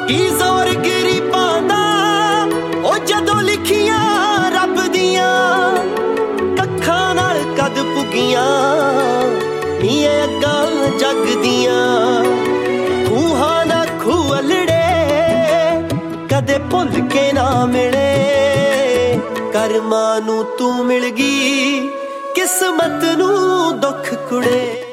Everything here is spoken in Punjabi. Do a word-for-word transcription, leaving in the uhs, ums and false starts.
ਕੀ ਜ਼ੋਰ ਗਿਰੀ ਪਾਉਂਦਾ ਉਹ ਜਦੋਂ ਲਿਖੀਆਂ ਰੱਬ ਦੀਆਂ ਕੱਖਾਂ ਨਾਲ ਕਦ ਪੁੱਗੀਆਂ ਨੀ ਇਹ ਅੱਗਾਂ ਜੱਗ ਦੀਆਂ। ਤੂੰ ਹਾਂ ਨਾ ਖੂਅਲੜੇ ਕਦੇ ਭੁੱਲ ਕੇ ਨਾ ਮਿਲੇ ਕਰਮਾਂ ਨੂੰ ਤੂੰ ਮਿਲ ਗਈ ਕਿਸਮਤ ਨੂੰ ਦੁੱਖ ਕੁੜੇ।